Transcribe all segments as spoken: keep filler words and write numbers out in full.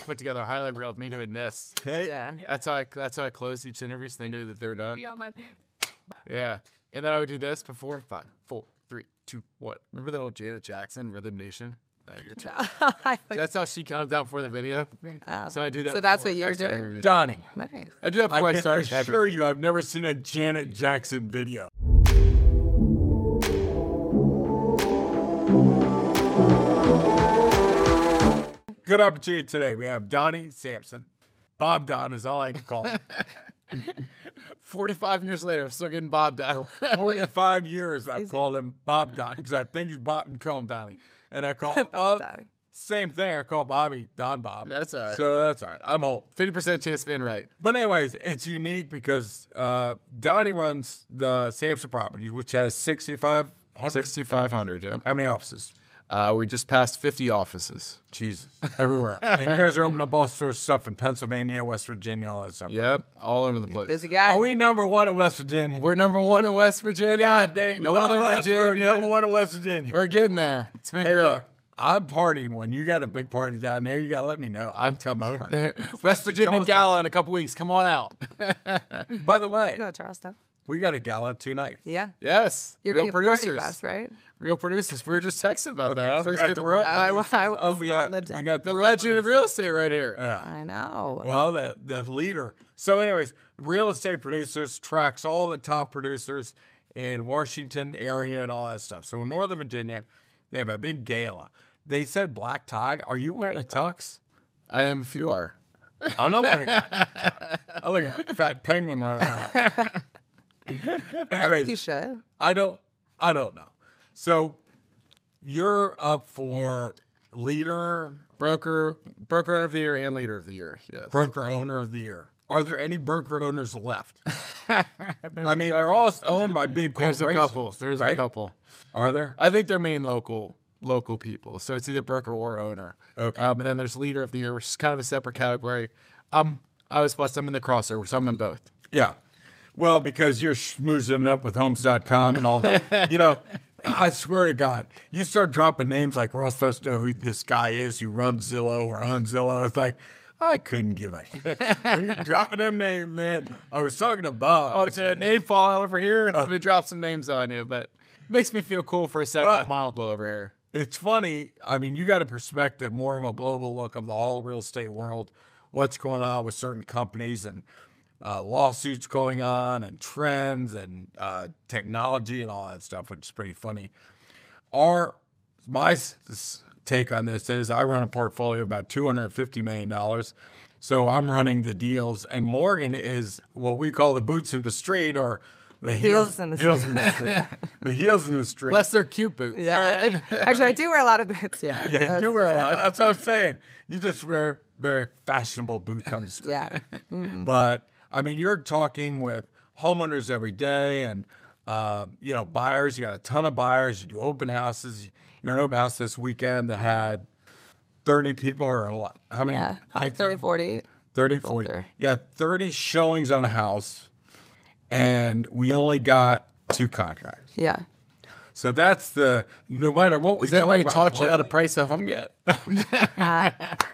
put together a highlight reel of me doing this. Hey. Yeah. That's how I that's how I close each interview, so they knew that they're done. Yeah. And then I would do this before five, four, three, two, one. Remember that old Janet Jackson Rhythm Nation? That's how she comes out for the video. Oh. So I do that. So that's before what you're I start doing? every video. Donnie, Nice. I do that before I, I can start. every- assure you I've never seen a Janet Jackson video. Good opportunity today. We have Donnie Sampson. Bob Don is all I can call him. forty-five years later, I'm still getting bobbed out. Only in five years I've called him Bob Don because I think he's Bob and call him Donnie. And I call him, uh, Donnie. same thing. I call Bobby Don Bob. That's all right. So that's all right. I'm old. fifty percent chance of being right. But anyways, it's unique because uh, Donnie runs the Sampson property, which has sixty-five, sixty-five hundred, yeah. how many offices? Uh, we just passed fifty offices. Jesus. Everywhere. And you guys are opening up all sorts of stuff in Pennsylvania, West Virginia, all that stuff. Yep, all over the place. Busy guy. Are we number one in West Virginia? We're number one in West Virginia. God dang. No other We're Virginia. number one in West Virginia. We're getting there. It's been Hey, look, I'm partying. When you got a big party down there, you got to let me know. I'm coming over. there. West Virginia Gala in a couple weeks. Come on out. By the way, Go, Charleston. we got a gala tonight. Yeah. Yes. You're real being party producers. bus, right? Real producers. We were just texting about that. Got the ro- I, I, I, Oh, we got, we got The legend of real estate right here. Yeah. I know. Well, the, the leader. So, anyways, real estate producers tracks all the top producers in Washington area and all that stuff. So, in Northern Virginia, they have a big gala. They said black tie. Are you wearing a tux? I am if you are. I'm not wearing I look at a fat penguin right now. Anyways, You should. I don't, I don't know. So, you're up for leader, Broker, broker of the year and leader of the year. Yes. broker owner of the year. Are there any broker owners left? I mean, they're all owned by big There's a corporations. couple. There's right? a couple. Are there? I think they're main local local people. So it's either broker or owner. Okay. Um, and then there's leader of the year, which is kind of a separate category. Um, I was plus I'm in the crossover, so I'm in both. Yeah. Well, because you're schmoozing it up with homes dot com and all that. You know, I swear to God, you start dropping names like Ross supposed to know who this guy is who runs Zillow or on Zillow. It's like, I couldn't give a shit. You're dropping them names, man. I was talking to Bob. Oh, it's a name fall over here, and I'm gonna drop some names on you, but it makes me feel cool for a second. Right. Mile blow over here. It's funny. I mean, you got a perspective, more of a global look of the whole real estate world, what's going on with certain companies and uh, lawsuits going on and trends and uh, technology and all that stuff, which is pretty funny. Our, my s- take on this is I run a portfolio of about two hundred fifty million dollars. So I'm running the deals, and Morgan is what we call the boots of the street or the Heels in the heels in the street. The heels in the street. Unless they're cute boots. Yeah. Actually, I do wear a lot of boots. Yeah. Yeah, you wear a lot. That's what I'm saying. You just wear very fashionable boots on the street. Yeah. But I mean, you're talking with homeowners every day, and uh, you know, buyers. You got a ton of buyers. You do open houses. You're an open house this weekend that had thirty people or a lot. How many? Yeah. I thirty, forty. thirty, forty. Older. Yeah, thirty showings on a house, and we only got two contracts. Yeah. So that's the no matter what we Is that why you talk taught about- you how to price a home yet? Uh,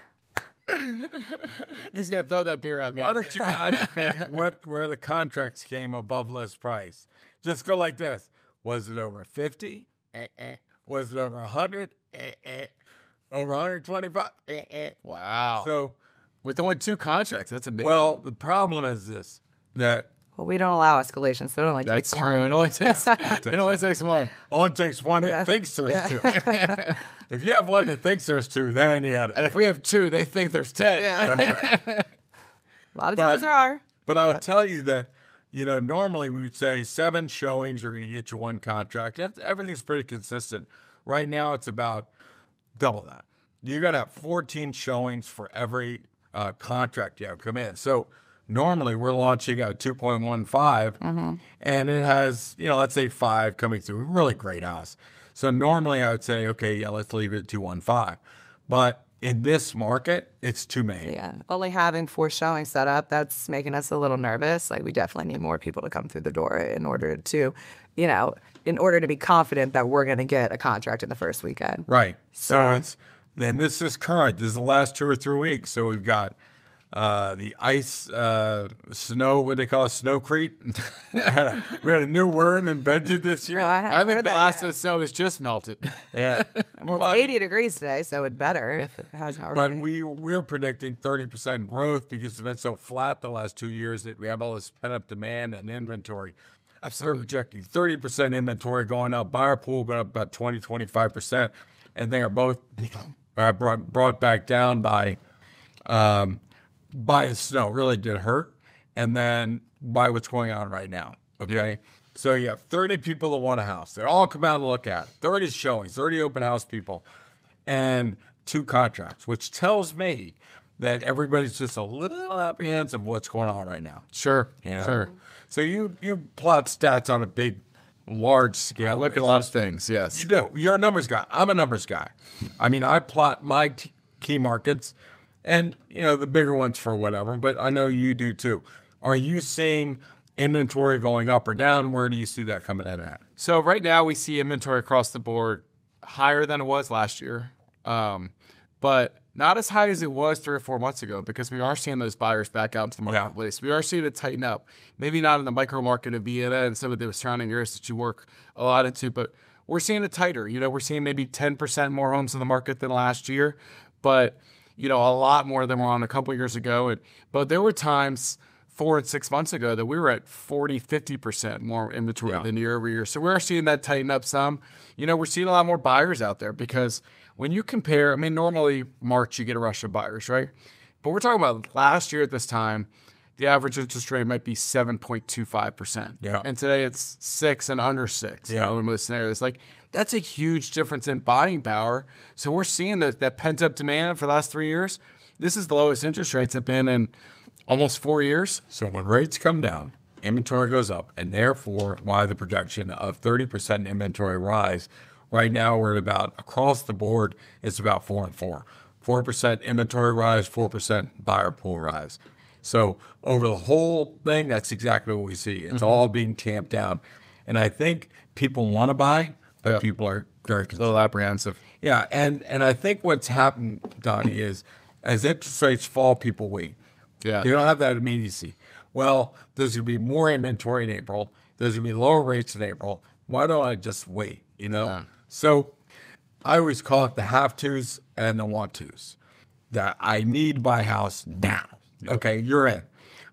He's gonna throw that beer at me. Why don't you add what where the contracts came above list price? Just go like this. Was it over fifty? Eh, eh. Was it over one hundred? Eh, eh. Over one hundred twenty-five? Eh, eh. Wow. So, With only two contracts, that's a big. well, the problem is this, that well, we don't allow escalation, so I don't like that's true. It only takes. It only takes one. only takes one that thinks there's two. If you have one that thinks there's two, then you had And it. if we have two, they think there's ten. a lot of But- times there are. But I would tell you that, you know, normally we would say seven showings are going to get you one contract. That's, everything's pretty consistent. Right now, it's about double that. You got to have fourteen showings for every uh, contract you have come in. So normally we're launching a two point one five, and it has, you know, let's say five coming through. Really great house. So normally I would say, okay, yeah, let's leave it at two one five. But in this market, it's too many. Yeah. Only having four showings set up, that's making us a little nervous. Like, we definitely need more people to come through the door in order to, you know, in order to be confident that we're going to get a contract in the first weekend. Right. So it's then this is current. This is the last two or three weeks. So we've got uh, the ice, uh, snow, what they call it, snowcrete. we had a new word invented this year. No, I haven't I think heard the that last yet. of the snow is just melted. Yeah. Well, But- it's eighty degrees today, so it's better if it has But already. we we're predicting thirty percent growth because it's been so flat the last two years that we have all this pent up demand and inventory. I'm sort of projecting thirty percent inventory going up, buyer pool going up about twenty, twenty-five percent, and they are both uh, brought brought back down by um, by the snow. Really did hurt, and then by what's going on right now. Okay. So you have thirty people that want a house. They all come out and look at it. thirty showings, thirty open house people, and two contracts, which tells me that everybody's just a little apprehensive of what's going on right now. Sure, You know? sure. So you you plot stats on a big, large scale. Look at a lot of things. Yes. You do. You're a numbers guy. I'm a numbers guy. I mean, I plot my t- key markets, and you know the bigger ones for whatever. But I know you do too. Are you seeing inventory going up or down? Where do you see that coming in at? So right now we see inventory across the board higher than it was last year, um, but not as high as it was three or four months ago because we are seeing those buyers back out into the marketplace. We are seeing it tighten up. Maybe not in the micro market of Vienna and some of the surrounding areas that you work a lot into, but we're seeing it tighter. You know, we're seeing maybe ten percent more homes in the market than last year, but you know, a lot more than we're on a couple of years ago. And but there were times four and six months ago that we were at forty, fifty percent more inventory Yeah. than year over year. So we're seeing that tighten up some. You know, we're seeing a lot more buyers out there because when you compare, I mean, normally March you get a rush of buyers, right? But we're talking about last year at this time, the average interest rate might be seven point two five percent. Yeah. And today it's six and under six. Yeah. You know, in most scenarios. Like, that's a huge difference in buying power. So we're seeing that, that pent up demand for the last three years. This is the lowest interest rates have been in almost four years. So when rates come down, inventory goes up, and therefore why the projection of thirty percent inventory rise. Right now we're at about, across the board, it's about four and four. four percent inventory rise, four percent buyer pool rise. So over the whole thing, that's exactly what we see. It's Mm-hmm. all being tamped down. And I think people want to buy, but Yeah. people are very A little apprehensive. yeah, and, and I think what's happened, Donnie, is as interest rates fall, people wait. Yeah. You don't have that immediacy. Well, there's going to be more inventory in April. There's going to be lower rates in April. Why don't I just wait, you know? Yeah. So I always call it the have-tos and the want-tos. That I need to buy a house now. Okay, you're in.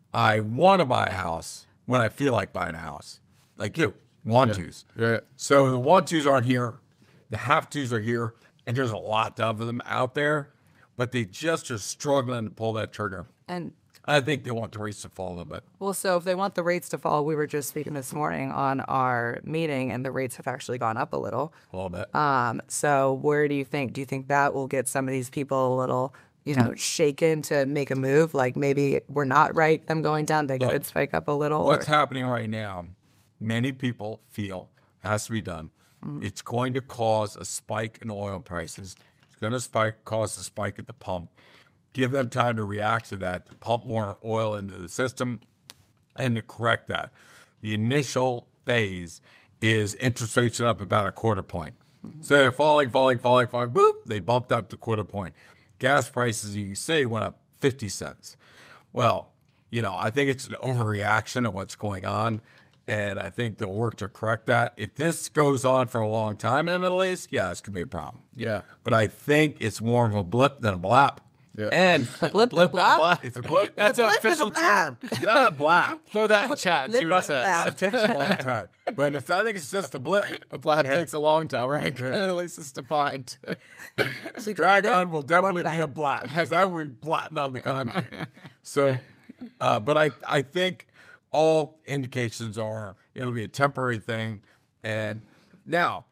I want to buy a house when I feel like buying a house. Like you, want-tos. Yeah. So the want-tos aren't here. The have-tos are here. And there's a lot of them out there. But they just are struggling to pull that trigger. And I think they want the rates to fall a little bit. well, so if they want the rates to fall, we were just speaking this morning on our meeting, and the rates have actually gone up a little. A little bit. Um, so where do you think? Do you think that will get some of these people a little, you know, shaken to make a move? Like maybe we're not right, them going down. They Look, could spike up a little. What's or- happening right now, many people feel has to be done. It's going to cause a spike in oil prices. It's going to spike, cause a spike at the pump. Give them time to react to that, to pump more oil into the system, and to correct that. The initial phase is interest rates up about a quarter point. So they're falling, falling, falling, falling, boop, they bumped up to quarter point. Gas prices, you say, went up fifty cents. Well, you know, I think it's an overreaction of what's going on, and I think they'll work to correct that. If this goes on for a long time in the Middle East, yeah, it's going to be a problem. Yeah. But I think it's more of a blip than a blap. Yeah. And Blip, blip, blap? it's a blip. That's an official term. Not a blap. Throw that in chat. See what it says. It takes a long time. But if I think it's just a blip, A blab takes a long time, right? At least it's defined. Dragon will definitely be a blap. Has every blap on the economy. So, uh, but I, I think all indications are it'll be a temporary thing. And now,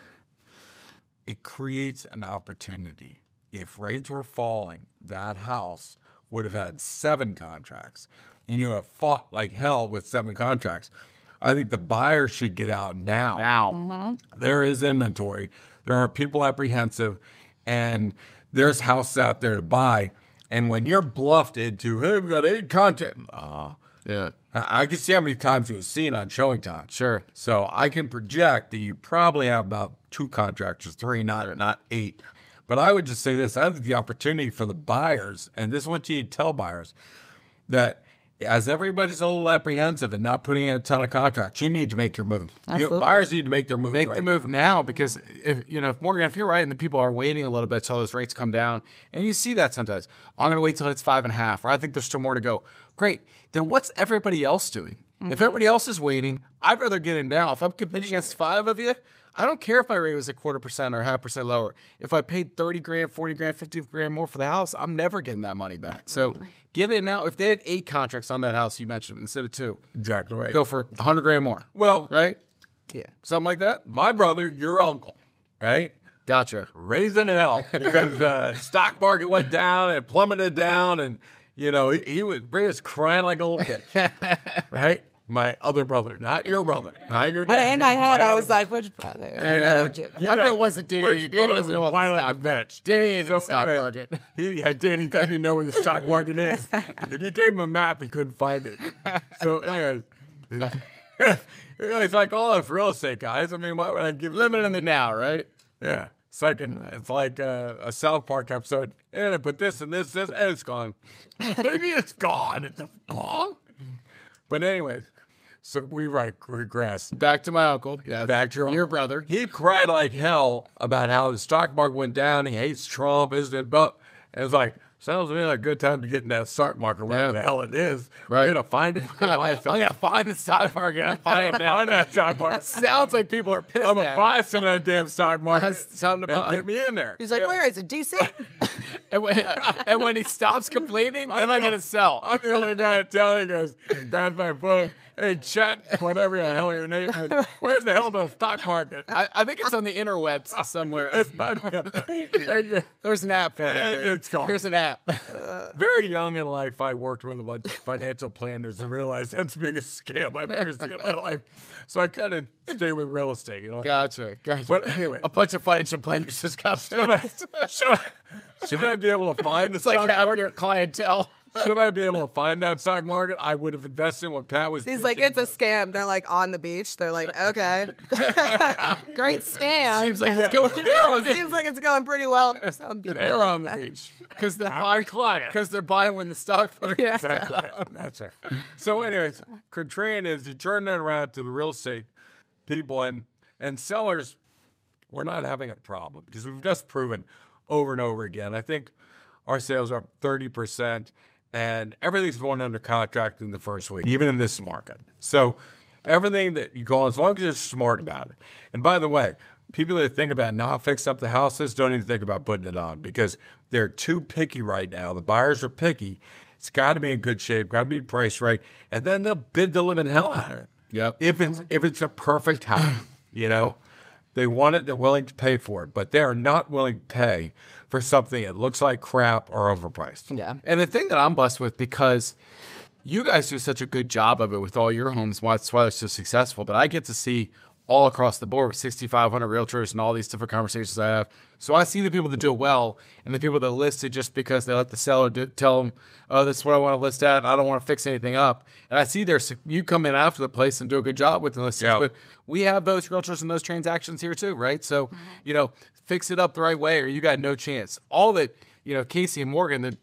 it creates an opportunity. If rates were falling, that house would have had seven contracts, and you have fought like hell with seven contracts. I think the buyer should get out now. Now. There is inventory. There are people apprehensive, and there's houses out there to buy. And when you're bluffed into, hey, we got eight content, uh, Yeah. I I can see how many times you've seen on showing time. Sure. So I can project that you probably have about two contractors, three, not not eight. But I would just say this: I think the opportunity for the buyers, and this is what you tell buyers, that as everybody's a little apprehensive and not putting in a ton of contracts, you need to make your move. You know, buyers need to make their move. Make right. the move now, because if you know if Morgan, if you're right, and the people are waiting a little bit till those rates come down, and you see that sometimes, I'm gonna wait till it's five and a half, or I think there's still more to go. Great. Then what's everybody else doing? Mm-hmm. If everybody else is waiting, I'd rather get in now. If I'm competing against five of you, I don't care if my rate was a quarter percent or half percent lower. If I paid thirty grand, forty grand, fifty grand more for the house, I'm never getting that money back. So give it now. If they had eight contracts on that house you mentioned instead of two, Exactly right. go for a hundred grand more. Well, Right? Yeah. Something like that? my brother, your uncle, right? Gotcha. Raising hell because the stock market went down and plummeted down, and you know he, he was, he was crying like a little kid, right? My other brother, not your brother, not your. But in my head, I was like, which brother? I know it wasn't Danny. Danny doesn't know what Finally, I bet. Danny is a stock budget. He, yeah, Danny didn't know where the stock market is. If you gave him a map, he couldn't find it. So, anyways, it's like all us real estate guys. I mean, why would I give Living in the now, right? Yeah, it's like an, it's like a, a South Park episode. And I put this and this, this, and it's gone. Maybe it's gone. It's gone. But anyways, so we right regress. Back to my uncle. Yeah, Back to your, your brother. He cried like hell about how the stock market went down. He hates Trump, isn't it? But and it's like, sounds to me like a good time to get in that stock market, whatever Yeah. the hell it is. Right. You're gonna find it. I'm gonna find the stock market. I'm find it now. Find that stock market. Sounds like people are pissed. I'm gonna at buy some of that damn stock market. Sound and about- get me in there. He's like, where is it? D C? And when, and when he stops complaining, then I'm gonna sell. I'm the only guy in town. He goes, that's my book. Hey, Chet, whatever the hell your name is. Where's the hell the stock market? I, I think it's on the interwebs somewhere. It's not. There's an app. It's gone. Here's an app. Very young in life, I worked with a bunch of financial planners and realized that's the biggest scam I've ever seen in my life. So I kind of stay with real estate, you know. Gotcha. Gotcha. But anyway, A bunch of financial planners just got should I, should I, should I be able to find the It's like stock? having your clientele. Should I be able to find that stock market? I would have invested in what Pat was. He's like, it's a scam. They're like on the beach. They're like, okay. Great scam. Seems like it's going Seems like it's going pretty well. Some Good people- air on the beach. because they're buying client. Because they're buying when the stock market. Yeah. That's it. So, anyways, Contrarian is to turn that around to the real estate people and and sellers. We're not having a problem because we've just proven over and over again. I think our sales are up thirty percent, and everything's going under contract in the first week, even in this market. So, everything that you go, as long as you're smart about it. And by the way, people that think about not fix up the houses don't even think about putting it on because they're too picky right now. The buyers are picky. It's got to be in good shape, got to be priced right, and then they'll bid the living hell out of it. Yep. If it's if it's a perfect house, you know, they want it, they're willing to pay for it, but they are not willing to pay for something that looks like crap or overpriced. Yeah. And the thing that I'm blessed with, because you guys do such a good job of it with all your homes, why that's why they're so successful. But I get to see all across the board with sixty-five hundred realtors and all these different conversations I have. So I see the people that do it well and the people that list it just because they let the seller do, tell them, oh, this is what I want to list at. I don't want to fix anything up. And I see there's you come in after the place and do a good job with the listings. Yeah. But we have those realtors and those transactions here too, right? So, you know, fix it up the right way or you got no chance. All that, you know, Casey and Morgan, the,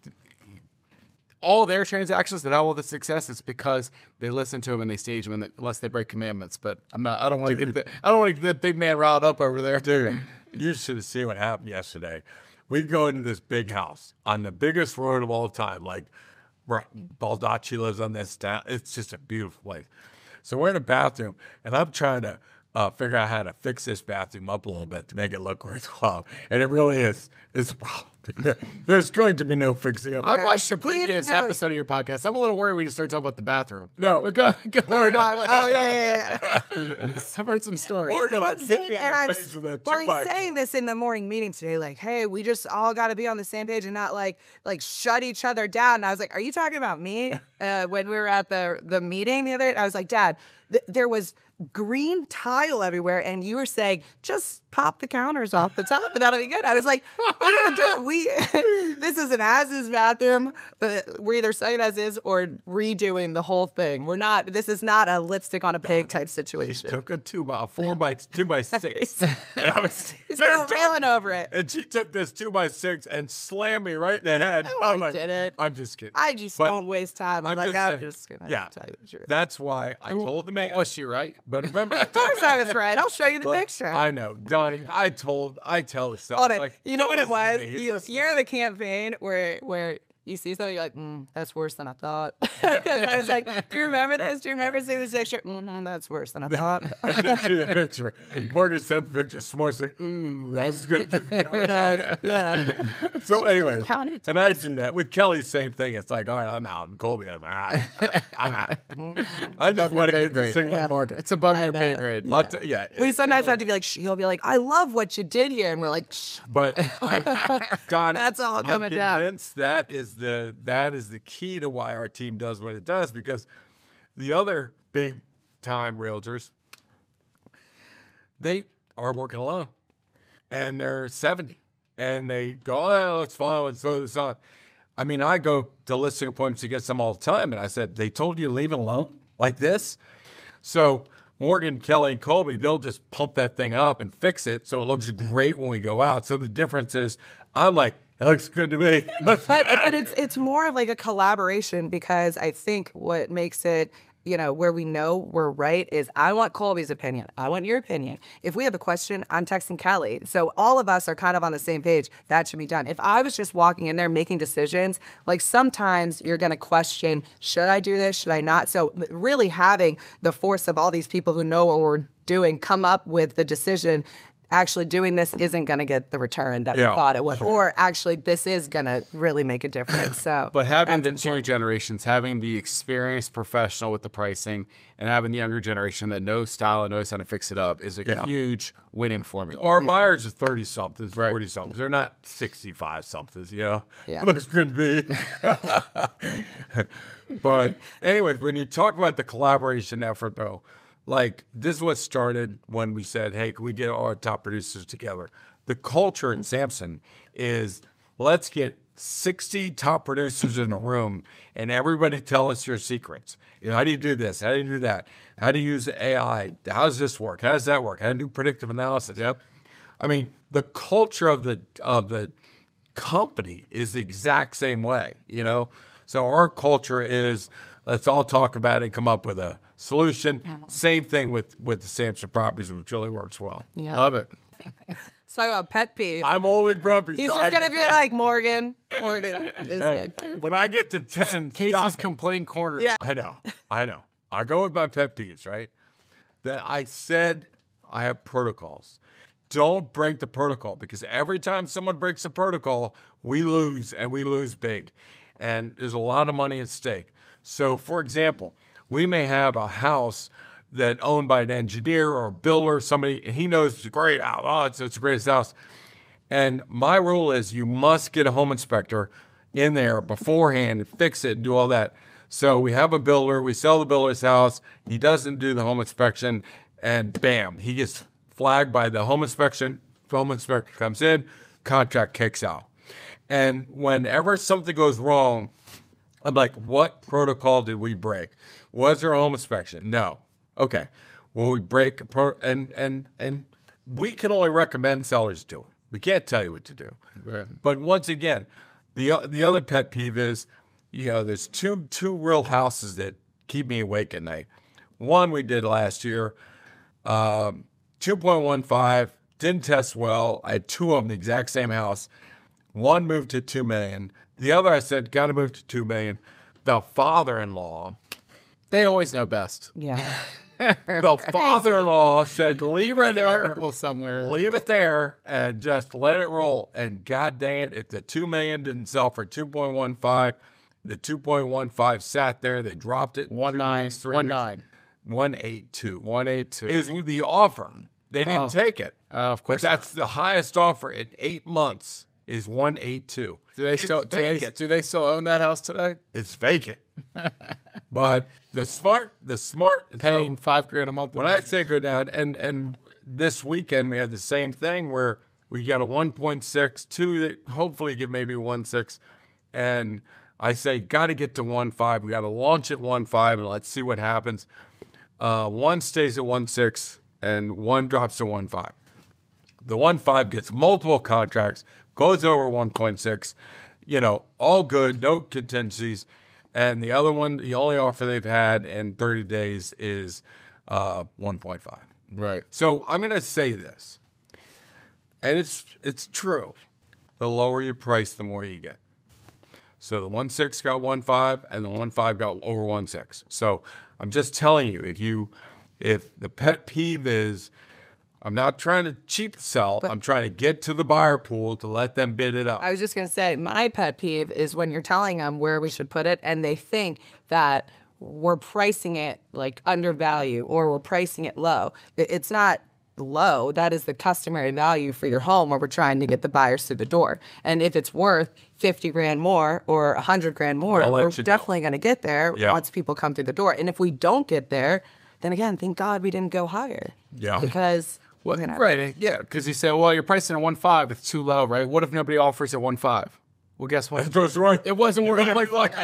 all their transactions that have all the success is because they listen to them and they stage them, and unless they break commandments. But I'm not. I don't want to get. The, I don't want to get the big man riled up over there, Dude, you should have seen what happened yesterday. We go into this big house on the biggest road of all time. Like, where Baldacci lives on this town. It's just a beautiful place. So we're in a bathroom, and I'm trying to uh, figure out how to fix this bathroom up a little bit to make it look worthwhile. And it really is. It's there's going to be no fixing up. I watched a Please previous no. episode of your podcast. I'm a little worried when you start talking about the bathroom. No, But go, go, Oh, yeah, yeah, yeah. I've heard some stories. We're gonna But see, and I'm, face with that well, two-by- he's saying this in the morning meeting today, like, hey, we just all got to be on the same page and not like like shut each other down. And I was like, are you talking about me? Uh, when we were at the the meeting the other day, I was like, Dad, th- there was green tile everywhere, and you were saying, just pop the counters off the top and that'll be good. I was like, we're gonna do we this is an as-is bathroom, but we're either saying as is or redoing the whole thing. We're not, this is not a lipstick on a pig type situation. Took a two by four by two by six. And I was He's still railing over it. And she took this two by six and slammed me right in the head. No, I'm I like, didn't. I'm just kidding. I just But don't waste time. I'm, I'm like, just I'm saying, just gonna yeah, tell you the truth. that's why I told the man. Was she right? But remember, Of course I was right. I'll show you the But picture. I know, Donnie. I told, I tell the stuff. Hold it. Like, You know what it was? listen to me, You, listen. you're the campaign where where you see something, you're like, mm, that's worse than I thought. I was like, do you remember this? Do you remember seeing this picture? Mm, that's worse than I thought. Picture. Morgan sent the picture. S'mores like, ooh, that's good. So anyway, Count it. imagine that with Kelly, same thing. It's like, all right, I'm out. And Colby, I'm out. I'm out. I just want to get to sing one more. It's above your pay grade. I'll t- yeah, We sometimes have to be like, shh, he'll be like, I love what you did here. And we're like, shh. but I, God, That's all I'm coming down. convinced that is the that is the key to why our team does what it does, because the other big time realtors, they are working alone and they're seventy and they go, oh, it's fine, let's throw this on. I mean, I go to listing appointments to get some all the time, and I said, they told you to leave it alone like this? So Morgan, Kelly, and Colby, they'll just pump that thing up and fix it so it looks great when we go out. So the difference is, I'm like, it looks good to me. But, but it's it's more of like a collaboration, because I think what makes it, you know, where we know we're right is I want Colby's opinion. I want your opinion. If we have a question, I'm texting Kelly. So all of us are kind of on the same page. That should be done. If I was just walking in there making decisions, like sometimes you're going to question, should I do this? Should I not? So really having the force of all these people who know what we're doing come up with the decision, actually doing this isn't going to get the return that Yeah. we thought it would, or actually this is going to really make a difference. So, But having the two generations, having the experienced professional with the pricing, and having the younger generation that knows style and knows how to fix it up is a Yeah. huge winning formula. Our buyers are thirty somethings, forty somethings. They're not sixty-five somethings, you know? Yeah. Looks good to be. But anyway, when you talk about the collaboration effort, though, like this is what started when we said, hey, can we get all our top producers together? The culture in Sampson is let's get sixty top producers in a room and everybody tell us your secrets. You know, how do you do this? How do you do that? How do you use A I? How does this work? How does that work? How do you do predictive analysis? Yep. I mean, the culture of the of the company is the exact same way, you know? So our culture is let's all talk about it and come up with a solution. Same thing with, with the Sampson properties, which really works well. yeah. Love it. So I got pet peeve. I'm old and grumpy. He's so just I- gonna be like Morgan. Morgan. is Hey, good. when I get to ten, Casey's complaint corner. Yeah. I know, I know. I go with my pet peeves, right? That I said I have protocols. Don't break the protocol, because every time someone breaks the protocol, we lose, and we lose big. And there's a lot of money at stake. So, for example, we may have a house that owned by an engineer or a builder, somebody, and he knows it's a great house. Oh, it's, it's the greatest house. And my rule is you must get a home inspector in there beforehand and fix it and do all that. So we have a builder, we sell the builder's house, he doesn't do the home inspection, and bam, he gets flagged by the home inspection. The home inspector comes in, contract kicks out. And whenever something goes wrong, I'm like, what protocol did we break? Was there a home inspection? No. Okay. Well, we break a pro- and and and we can only recommend sellers do it. We can't tell you what to do. Right. But once again, the o- the other pet peeve is, you know, there's two two real houses that keep me awake at night. One we did last year, um, two point one five, didn't test well. I had two of them, the exact same house. One moved to two million. The other I said, got to move to two million. The father-in-law, They always know best. Yeah. the father-in-law said, leave it there. Well, somewhere. Leave it there and just let it roll. And god dang it, if the two million didn't sell for two point one five, the two point one five sat there. They dropped it. One nine, one nine, one eighty-two one eight two. is the offer. They didn't Oh. take it. Uh, of course. That's the highest offer in eight months is one eighty-two. Do they still do they, vacant. do they still own that house today? It's vacant. But the smart, the smart, Paying five grand a month. when I say go down, and and this weekend we had the same thing where we got a one point six, two that hopefully give maybe one point six, and I say got to get to one point five. We got to launch at one point five and let's see what happens. Uh, one stays at one point six and one drops to one point five. The one point five gets multiple contracts, goes over one point six, you know, all good, no contingencies. And the other one, the only offer they've had in thirty days is uh, one point five. Right. So I'm going to say this, and it's it's true. The lower you price, the more you get. So the one point six got one point five, and the one point five got over one point six. So I'm just telling you, if you, if the pet peeve is, I'm not trying to cheap sell. I'm trying to get to the buyer pool to let them bid it up. I was just going to say, my pet peeve is when you're telling them where we should put it and they think that we're pricing it like undervalue or we're pricing it low. It- It's not low. That is the customary value for your home where we're trying to get the buyers through the door. And if it's worth fifty grand more or one hundred grand more, I'll let we're you know. definitely going to get there Yeah. once people come through the door. And if we don't get there, then again, thank God we didn't go higher. Yeah. Because Well, you know, right, yeah, because you say, well, you're pricing at one point five, it's too low, right? What if nobody offers at one point five? Well, guess what? It wasn't worth like, like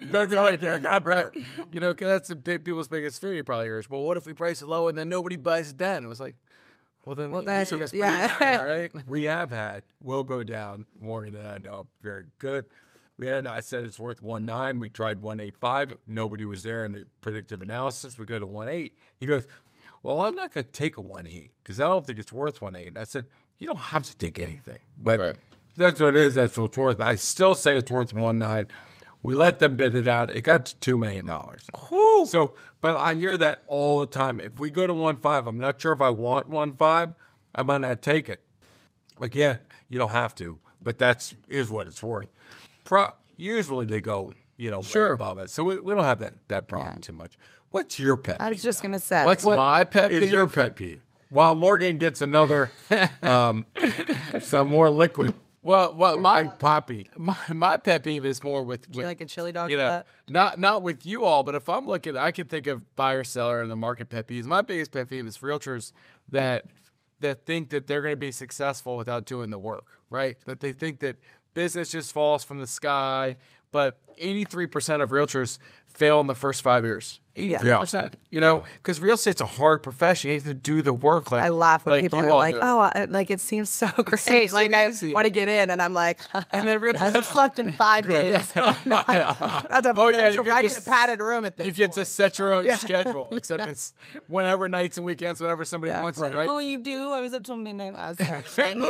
right. You know, 'cause that's the big, people's biggest fear. You probably hear is, well, what if we price it low and then nobody buys it then? It was like, well, then, Well, that's- you guys yeah. pretty bad, right? We have had, we'll go down more than I know. Very good. We had, I said it's worth one point nine. We tried one point eight five. Nobody was there in the predictive analysis. We go to one point eight. He goes, well, I'm not going to take a one point eight because I don't think it's worth one point eight. I said, you don't have to take anything. But Right. that's what it is. That's what it's worth. I still say it's worth one point nine. We let them bid it out. It got to two million dollars. So, but I hear that all the time. If we go to one point five, I'm not sure if I want one point five. I might not take it. Like, yeah, you don't have to, but that's is what it's worth. Pro, usually they go, you know, sure above it. So we, we don't have that, that problem too much. What's your pet I was just going to say. What's my pet is peeve? your pet peeve? While Morgan gets another, um, some more liquid. Well, well, my Poppy. my, my pet peeve is more with, with you like a chili dog you for know, that? not not with you all, but if I'm looking, I can think of buyer seller and the market pet peeves. My biggest pet peeve is realtors that that think that they're going to be successful without doing the work, right? That they think that business just falls from the sky. But eighty-three percent of realtors fail in the first five years. eighty-three percent. You know, because real estate's a hard profession. You have to do the work. Like I laugh when like people you are all like, do. "Oh, I, like it seems so great." Like I easy. want to get in, and I'm like, And then real- I haven't slept in five days. That's a, Oh, yeah, you I can get a padded room at this. You get to set your own schedule, except it's whenever nights and weekends, whenever somebody wants it, right? Oh, you do? I was up till midnight last night.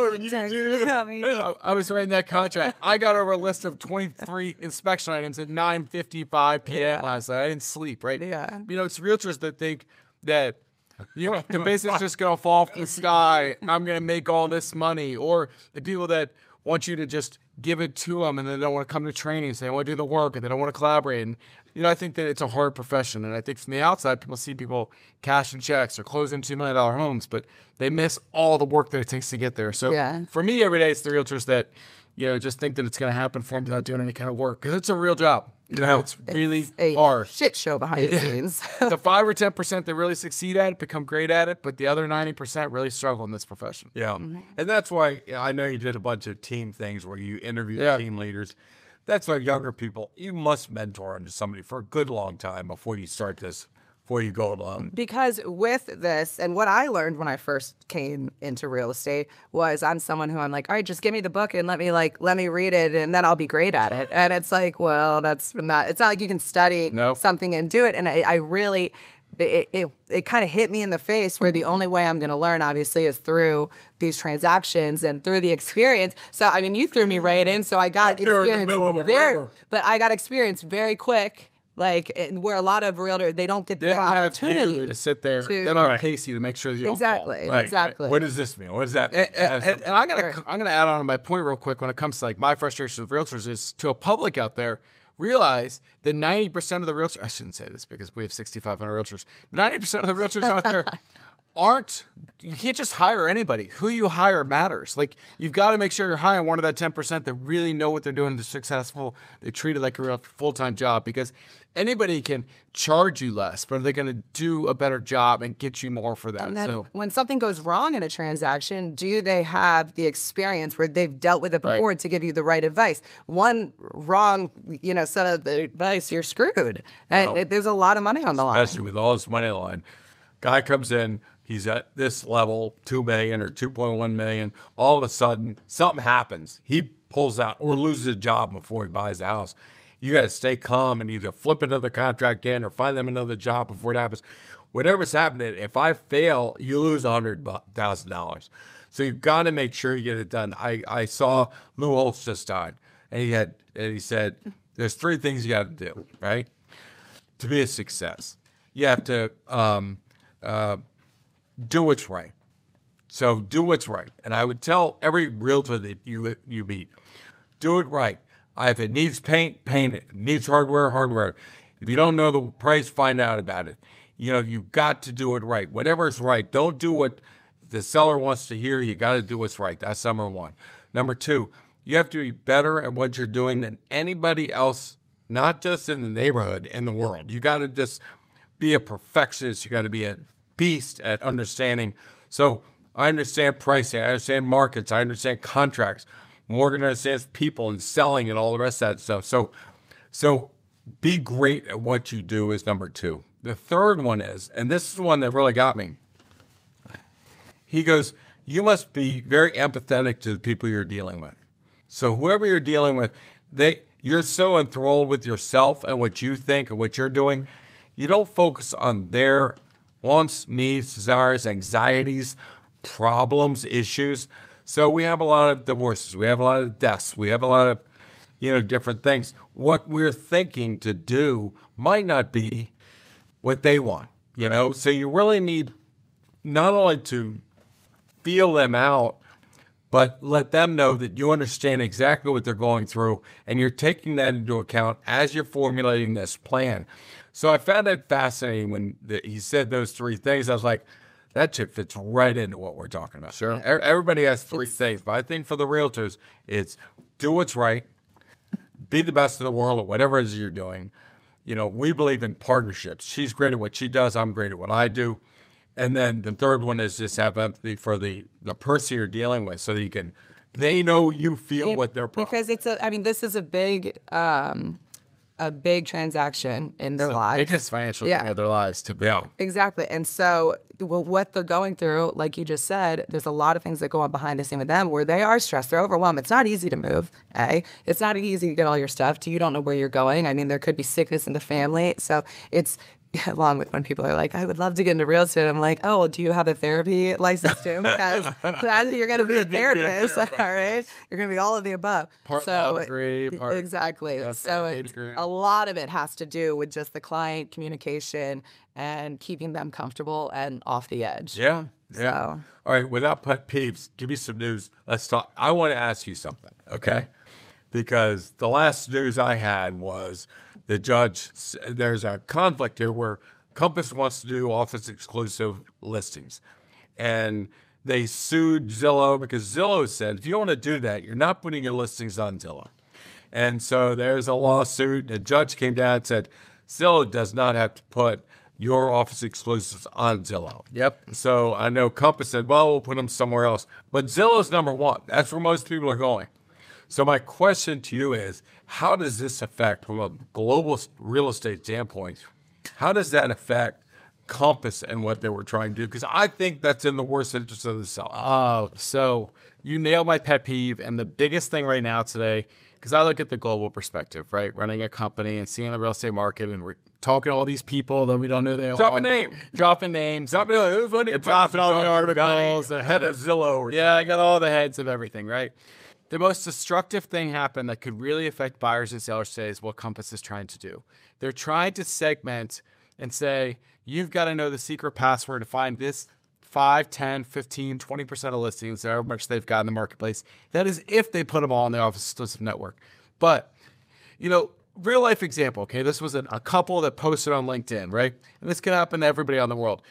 I, I was writing that contract. I got over a list of twenty-three inspection items at nine fifty-five p.m. last night. I didn't sleep, right? Yeah. You know, it's realtors that think that you know, the business is just going to fall from the sky. I'm going to make all this money. Or the people that want you to just give it to them and they don't want to come to training and say, I want to do the work and they don't want to collaborate. And, you know, I think that it's a hard profession. And I think from the outside, people see people cashing checks or closing two million dollars homes, but they miss all the work that it takes to get there. So Yeah. for me, every day, it's the realtors that, you know, just think that it's going to happen for them without doing any kind of work. Because it's a real job. You know, it's really a hard. shit show behind the scenes. The five or ten percent that really succeed at it become great at it, but the other ninety percent really struggle in this profession. Yeah. And that's why yeah, I know you did a bunch of team things where you interviewed Yeah. team leaders. That's why younger people, you must mentor into somebody for a good long time before you start this, before you go alone. Because with this, and what I learned when I first came into real estate was I'm someone who I'm like, all right, just give me the book and let me like let me read it, and then I'll be great at it. And it's like, well, that's not. It's not like you can study Nope. something and do it. And I, I really, it it, it kind of hit me in the face where the only way I'm going to learn, obviously, is through these transactions and through the experience. So I mean, you threw me right in, so I got You're in the experience middle of a very, river. but I got experience very quick. Like and where a lot of realtors they don't get They the don't have to opportunity to sit there. to- They don't have Casey to make sure that you don't Exactly. fall. Right. Exactly. What does this mean? What does that mean? And, and, and I gotta, I'm gonna add on to my point real quick when it comes to like my frustration with realtors is to a public out there realize that ninety percent of the realtors, I shouldn't say this because we have sixty-five hundred realtors, ninety percent of the realtors out there aren't, you can't just hire anybody. Who you hire matters. Like, you've got to make sure you're hiring one of that ten percent that really know what they're doing, they're successful, they treat it like a real full-time job, because anybody can charge you less, but they're going to do a better job and get you more for that. And then So when something goes wrong in a transaction, do they have the experience where they've dealt with it before Right. to give you the right advice? One wrong, you know, set of the advice, you're screwed. And it- there's a lot of money on the line. Especially with all this money on the line. Guy comes in, he's at this level, two million or two point one million. All of a sudden, something happens. He pulls out or loses a job before he buys the house. You got to stay calm and either flip another contract in or find them another job before it happens. Whatever's happening, if I fail, you lose one hundred thousand dollars. So you've got to make sure you get it done. I, I saw Lou Holtz just died, and he had and he said, there's three things you got to do, right, to be a success. You have to um, uh, do what's right. So do what's right. And I would tell every realtor that you you meet, do it right. If it needs paint, paint it. If it needs hardware, hardware. If you don't know the price, find out about it. You know, you've got to do it right. Whatever's right. Don't do what the seller wants to hear. You got to do what's right. That's number one. Number two, you have to be better at what you're doing than anybody else, not just in the neighborhood, in the world. You got to just be a perfectionist. You got to be a beast at understanding. So I understand pricing. I understand markets. I understand contracts. Morgan understands people and selling and all the rest of that stuff. So, so be great at what you do is number two. The third one is, and this is the one that really got me. He goes, you must be very empathetic to the people you're dealing with. So whoever you're dealing with, they you're so enthralled with yourself and what you think and what you're doing, you don't focus on their wants, needs, desires, anxieties, problems, issues. So we have a lot of divorces. We have a lot of deaths. We have a lot of, you know, different things. What we're thinking to do might not be what they want, you know? So you really need not only to feel them out, but let them know that you understand exactly what they're going through and you're taking that into account as you're formulating this plan. So I found that fascinating when the, he said those three things. I was like, that shit fits right into what we're talking about. Sure. Everybody has three things, but I think for the realtors, it's do what's right, be the best in the world at whatever it is you're doing. You know, we believe in partnerships. She's great at what she does. I'm great at what I do. And then the third one is just have empathy for the, the person you're dealing with so that you can, they know you feel It- what they're because it's a. I mean, this is a big, um, a big transaction in their lives. biggest financial Yeah. thing of their lives to be. Yeah. Exactly. And so, well, what they're going through, like you just said, there's a lot of things that go on behind the scene with them where they are stressed, they're overwhelmed. It's not easy to move, eh? It's not easy to get all your stuff to. You don't know where you're going. I mean, there could be sickness in the family. So it's, along with when people are like, I would love to get into real estate. I'm like, oh, well, do you have a therapy license too? Because as you're going to be a therapist, all right? You're going to be all of the above. Part so law degree, part- exactly. That's So a it's, degree. a lot of it has to do with just the client communication and keeping them comfortable and off the edge. Yeah. Yeah. So- All right. Without pet peeves, give me some news. Let's talk. I want to ask you something. Okay. Because the last news I had was the judge, there's a conflict here where Compass wants to do office exclusive listings. And they sued Zillow because Zillow said, if you want to do that, you're not putting your listings on Zillow. And so there's a lawsuit. The judge came down and said, Zillow does not have to put your office exclusives on Zillow. Yep. So I know Compass said, well, we'll put them somewhere else. But Zillow's number one. That's where most people are going. So my question to you is, how does this affect, from a global real estate standpoint, how does that affect Compass and what they were trying to do? Because I think that's in the worst interest of the seller. Oh, so you nailed my pet peeve. And the biggest thing right now today, because I look at the global perspective, right? Running a company and seeing the real estate market, and we're talking to all these people that we don't know they all. Drop a name. Dropping names. Dropping all the articles, the head of Zillow. Or Yeah, I got all the heads of everything, right? The most destructive thing happened that could really affect buyers and sellers today is what Compass is trying to do. They're trying to segment and say, you've got to know the secret password to find this five, ten, fifteen, twenty percent of listings, however much they've got in the marketplace. That is if they put them all on the office exclusive network. But, you know, real life example, okay? This was a, a couple that posted on LinkedIn, right? And this can happen to everybody on the world.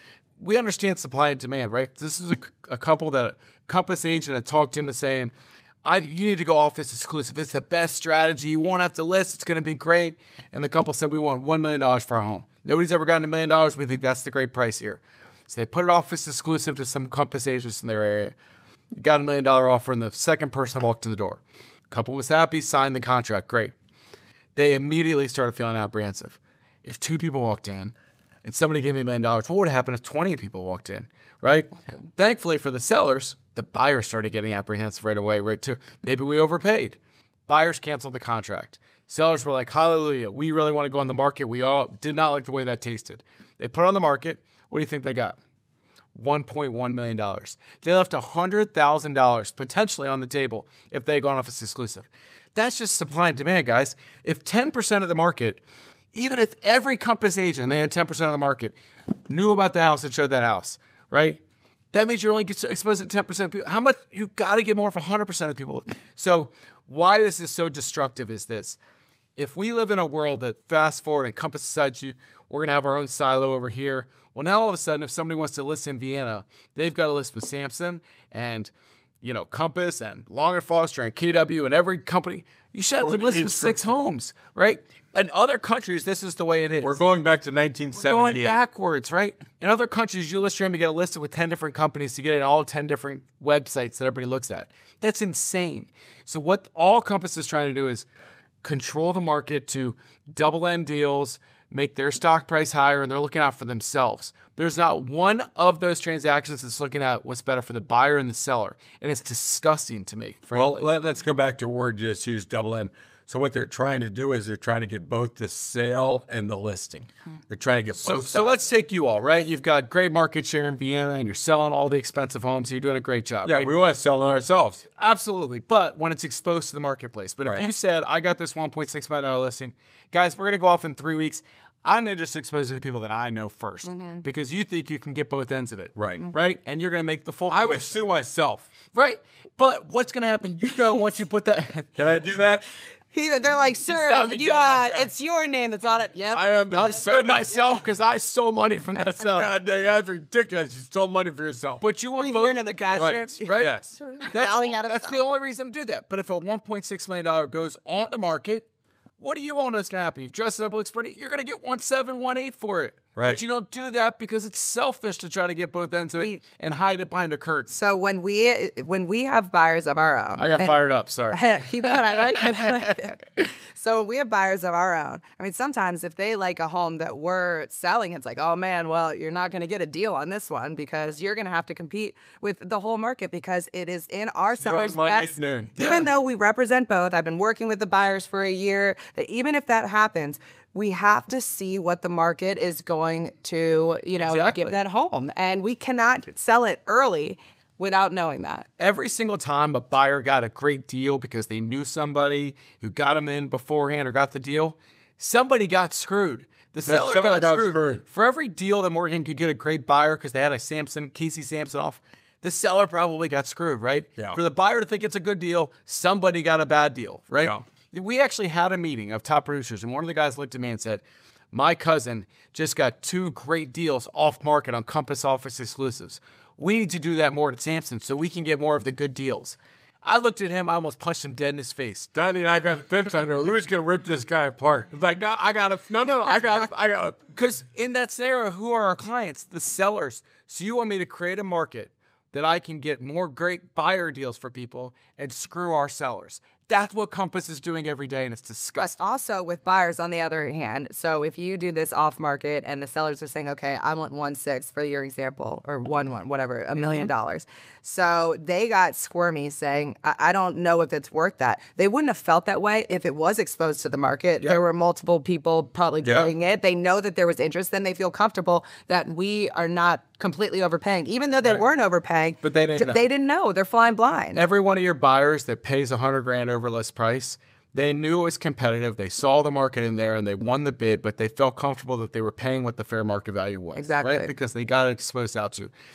we understand supply and demand, right? This is a, a couple that Compass agent had talked to him and saying, I, you need to go office exclusive. It's the best strategy. You won't have to list. It's going to be great. And the couple said, we want one million dollars for our home. Nobody's ever gotten a million dollars. We think that's the great price here. So they put it office exclusive to some Compass agents in their area. Got a million dollar offer, and the second person walked in the door. Couple was happy, signed the contract. Great. They immediately started feeling apprehensive. If two people walked in and somebody gave me a million dollars, what would happen if twenty people walked in, right? Thankfully for the sellers, the buyers started getting apprehensive right away, right? Too. Maybe we overpaid. Buyers canceled the contract. Sellers were like, hallelujah, we really want to go on the market. We all did not like the way that tasted. They put it on the market. What do you think they got? one point one million dollars. They left one hundred thousand dollars potentially on the table if they had gone office exclusive. That's just supply and demand, guys. If ten percent of the market, even if every Compass agent, they had ten percent of the market, knew about the house and showed that house, right? That means you're only exposed to ten percent of people. How much? You got to get more for one hundred percent of people. So why this is so destructive is this. If we live in a world that fast forward and Compass decides you, we're going to have our own silo over here. Well, now all of a sudden, if somebody wants to list in Vienna, they've got to list with Sampson and, you know, Compass and Long and Foster and K W and every company. You should have to list with six homes, right? In other countries, this is the way it is. We're going back to nineteen seventy. We're going backwards, right? In other countries, you list your home, you get listed with ten different companies to get in all ten different websites that everybody looks at. That's insane. So what all Compass is trying to do is control the market to double end deals, make their stock price higher, and they're looking out for themselves. There's not one of those transactions that's looking at what's better for the buyer and the seller, and it's disgusting to me. Frankly. Well, let, let's go back to a word you just used, double end. So what they're trying to do is they're trying to get both the sale and the listing. They're trying to get so, both. So let's take you all, right? You've got great market share in Vienna, and you're selling all the expensive homes. So you're doing a great job. Yeah, right? we want to sell it ourselves. Absolutely. But when it's exposed to the marketplace. But right. if you said, I got this one point six million dollars listing, guys, we're going to go off in three weeks. I'm going to just expose it to the people that I know first mm-hmm. because you think you can get both ends of it. Right. Right? And you're going to make the full I would sue myself. Right. But what's going to happen? You know, once you put that. Can I do that? He, they're like, sir, you, uh, it's your name that's on it. Yep. I am not suing myself because I stole money from that seller. God dang, that's ridiculous. You stole money for yourself. But you want to vote in the cash right. right? Yes. That's, that's the only reason to do that. But if a one point six million dollars goes on the market, what do you want us to happen? Dress it up, looks pretty. You're gonna get one seven, one eight for it. Right. But you don't do that because it's selfish to try to get both ends of it and hide it behind a curtain. So when we when we have buyers of our own, I got fired up. Sorry. Keep going. I like it. I like it. So we have buyers of our own. I mean, sometimes if they like a home that we're selling, it's like, oh man, well, you're not going to get a deal on this one because you're going to have to compete with the whole market because it is in our sellers' best. Even though we represent both, I've been working with the buyers for a year. That even if that happens, we have to see what the market is going to, you know, exactly. give that home. And we cannot sell it early without knowing that. Every single time a buyer got a great deal because they knew somebody who got them in beforehand or got the deal, somebody got screwed. The seller got, got screwed. screwed. For every deal that Morgan could get a great buyer because they had a Sampson, Casey Sampson off, the seller probably got screwed, right? Yeah. For the buyer to think it's a good deal, somebody got a bad deal, right? Yeah. We actually had a meeting of top producers, and one of the guys looked at me and said, my cousin just got two great deals off market on Compass Office exclusives. We need to do that more at Sampson so we can get more of the good deals. I looked at him, I almost punched him dead in his face. Daddy and I got the fence under. Who's going to rip this guy apart? It's like, no, I got to, no, no, I got to, I got to. Because in that scenario, who are our clients? The sellers. So you want me to create a market that I can get more great buyer deals for people and screw our sellers. That's what Compass is doing every day, and it's disgusting. But also with buyers, on the other hand, so if you do this off market and the sellers are saying, okay, I want one six for your example, or one one, whatever, a million dollars. So they got squirmy saying, I, I don't know if it's worth that. They wouldn't have felt that way if it was exposed to the market. Yep. There were multiple people probably doing yep. it. They know that there was interest. Then they feel comfortable that we are not completely overpaying, even though they right. weren't overpaying. But they didn't know. They didn't know. They're flying blind. Every one of your buyers that pays a hundred grand over list price, they knew it was competitive. They saw the market in there and they won the bid, but they felt comfortable that they were paying what the fair market value was. Exactly. Right? Because they got exposed out to.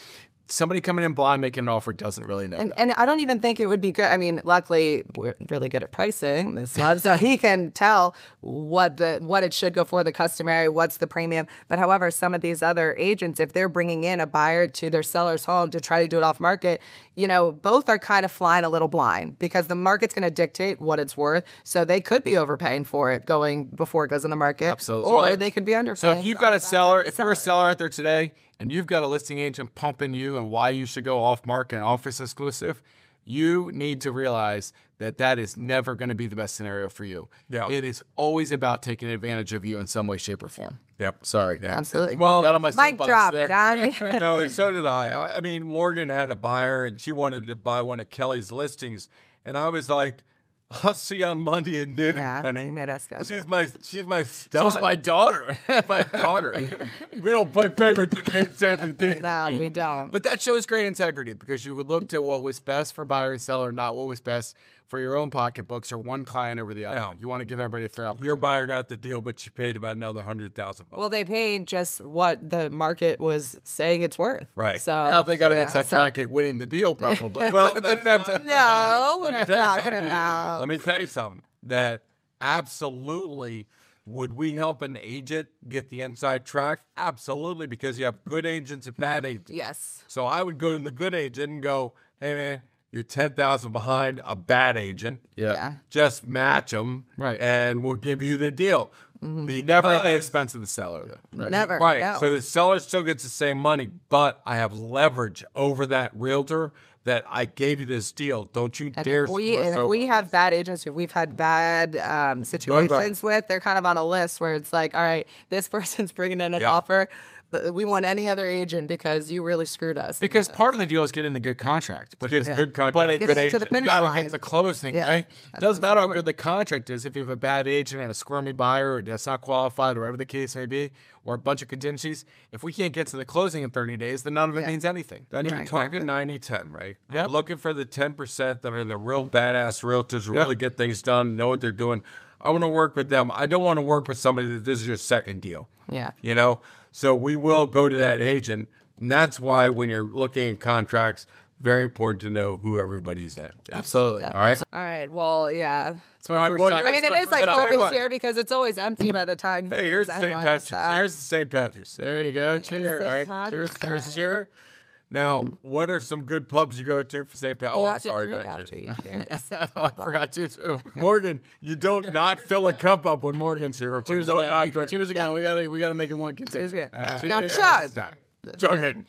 somebody coming in blind making an offer doesn't really know. And, and I don't even think it would be good. I mean, luckily we're really good at pricing this month, so he can tell what the what it should go for, the customary, what's the premium. But however, some of these other agents, if they're bringing in a buyer to their seller's home to try to do it off market, you know, both are kind of flying a little blind because the market's going to dictate what it's worth. So they could be overpaying for it going before it goes in the market, Absolutely. or they could be underpaying. So if you've got a seller, if you're a seller out there today and you've got a listing agent pumping you and why you should go off market and office exclusive, you need to realize that that is never going to be the best scenario for you. Yeah. It is always about taking advantage of you in some way, shape, or form. Yep. Sorry. Yeah. Absolutely. Well, Got on my Mic soapbox drop, there. Don. no, so did I. I. I mean, Morgan had a buyer, and she wanted to buy one of Kelly's listings, and I was like, "I'll see you on Monday and dinner." Yeah, And he made us go. she's my, she's my, That was my daughter. my daughter. We don't play paper games. No, we don't. But that shows great integrity because you would look to what was best for buyer and seller, not what was best for your own pocketbooks or one client over the other. Yeah. You want to give everybody a fair opportunity. Your buyer got the deal, but she paid about another hundred thousand. Well, they paid just what the market was saying it's worth. Right. So Now they got to answer that at winning the deal, probably. Well, they didn't have to- no, we're not gonna know. Let me tell you something. That absolutely would we help an agent get the inside track? Absolutely, because you have good agents and bad agents. Yes. So I would go to the good agent and go, "Hey man, you're ten thousand behind a bad agent. yeah. Yeah. Just match them, Right. and we'll give you the deal." The Never at the expense of the seller. Though. Right. Never. Right. No. So the seller still gets the same money, but I have leverage over that realtor that I gave you this deal. Don't you And dare. if we, and if so- we have bad agents who we've had bad um, situations with, they're kind of on a list where it's like, all right, this person's bringing in an Yeah. offer. But we want any other agent because you really screwed us. Because part of the deal is getting the good contract. But It's good contract. But a Get good us to agent. the finish gotta line. get the closing, Yeah. right? Doesn't matter how good the contract is if you have a bad agent and a squirmy buyer or that's not qualified or whatever the case may be, or a bunch of contingencies. If we can't get to the closing in thirty days, then none of it means anything. Then you're Right. talking ninety ten, right? Yep. I'm looking for the ten percent that are the real badass realtors who really get things done, know what they're doing. I want to work with them. I don't want to work with somebody that this is your second deal. Yeah. You know? So we will go to that agent. And that's why when you're looking at contracts, very important to know who everybody's at. Absolutely. All right? All right. Well, yeah. So I, Well, I mean, it is like focus here because it's always empty by the time. Hey, here's the Saint everyone Patrick's. decides. Here's the Saint Patrick's. There you go. Cheers. All right. Cheers. Cheers. Cheers. Now, what are some good pubs you go to for Saint Patrick's? Oh, I'm sorry. Drink guys. after you share. I forgot to. Too. Morgan, you don't not fill a cup up when Morgan's here. Cheers, cheers again. We gotta, we gotta make it one It's consistent. good. Now, Chad. Go ahead.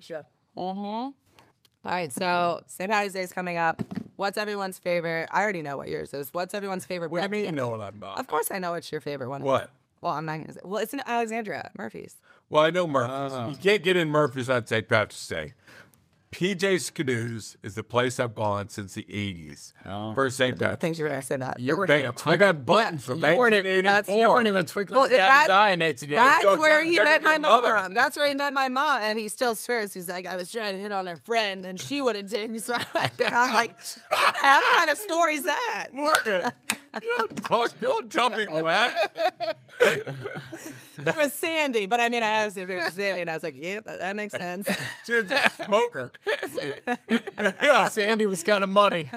Mm-hmm. All right, so Saint Patty's Day is coming up. What's everyone's favorite? I already know what yours is. What's everyone's favorite? What do you bread? mean you know what I'm about? Of course, I know it's your favorite one. What? Well, I'm not gonna say. Well, it's in Alexandria, Murphy's. Well, I know Murphy's. You can't get in Murphy's on Saint Patrick's Day. P J's Canoes is the place I've gone since the eighties. Oh. For Saint I Patrick's. think you were gonna say that. Bam. I got buttons from You weren't even, That's- you weren't even twinkling. Well, that- That's That's Don't where tell- he don't met tell my your mother. mom. That's where he met my mom, and he still swears. He's like, I was trying to hit on her friend, and she wouldn't take me. So I'm like, I'm like, what kind of story is that? Morgan, you don't talk, you don't tell me that. It was Sandy, but I mean, I asked if it was Sandy, and I was like, yeah, that, that makes sense. She's a smoker. yeah, Sandy was kind of muddy.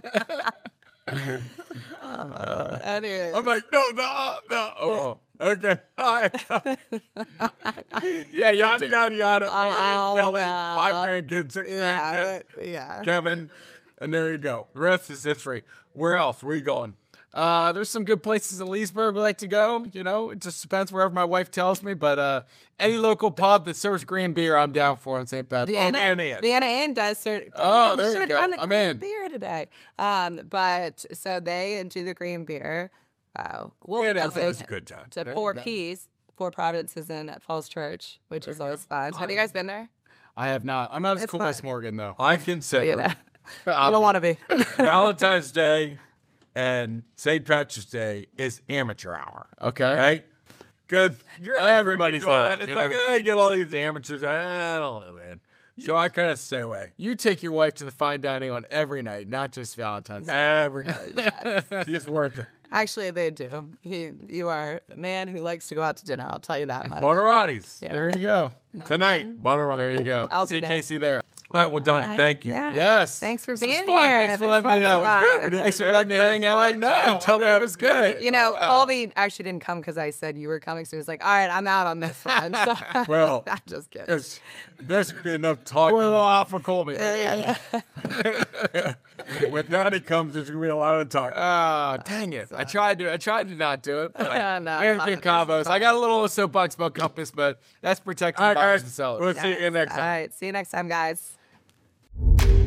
Anyway, I'm like, no, no, no. Oh, okay. All right. yeah, yada, yada, yada. Oh, Well, wow. my grandkids. yeah, yeah. Kevin, and there you go. The rest is history. Where else? Where you going? Uh, there's some good places in Leesburg we like to go. You know, it just depends wherever my wife tells me. But uh, any local pub that serves green beer, I'm down for on Saint Patrick's. The Anna, Anna Inn. the Anna Inn does serve. Oh, there you should've go. done the I'm green in. Beer today. Um, but so they do the green beer. Wow. Well, It is- okay. it's a good time. To Four Peas, Four Providences in at Falls Church, which is always fun. Have you guys been there? I have not. I'm not as It's cool fun. as Morgan, though. I can say You know, I don't want to be. Valentine's Day and Saint Patrick's Day is amateur hour. Okay. Right? Good. Everybody's fun. It's like, I get all these amateurs. I don't know, man. So I kind of stay away. You take your wife to the fine dining on every night, not just Valentine's Day. Every Just worth it. Actually, they do. You, you are a man who likes to go out to dinner. I'll tell you that much. Monterati's. Yeah. There you go. tonight. Buttermilk. There you go. I'll See do that. Casey there. All right, well done. Thank you. Yeah. Yes. Thanks for This was being fun. here. Thanks for letting me know. Fun. Thanks for letting me hang out like that. Tell me it was good. You know, Colby actually didn't come because I said you were coming, so he was like, "All right, I'm out on this one." So, Well, I'm just kidding. There's, there's been enough talk. We're a little off for Colby. When Donnie comes, there's gonna be a lot of talk. Oh, dang it. I tried to I tried to not do it. But Yeah, no, I have good combos. I got a little soapbox about Compass, but that's protecting All right, buyers guys. and sellers. We'll see you next All time. right, see you next time, guys.